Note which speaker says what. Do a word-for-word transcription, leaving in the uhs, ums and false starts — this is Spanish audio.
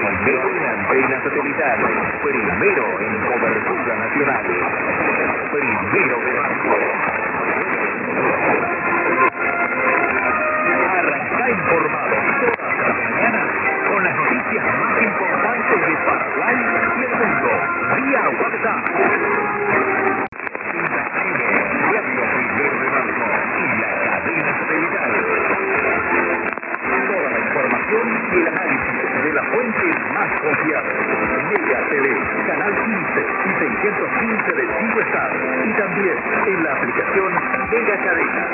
Speaker 1: Primero en antena satelital, primero en cobertura nacional, primero de marzo. Arranca informado todas las mañanas con las noticias más importantes de Paraguay y el mundo, vía WhatsApp. Radio Primero de Marzo y la cadena satelital. Toda la información y el análisis de la fuente más confiable. Mega T V, Canal quince y seiscientos quince de Tigo Star. Y también en la aplicación Mega Cadena.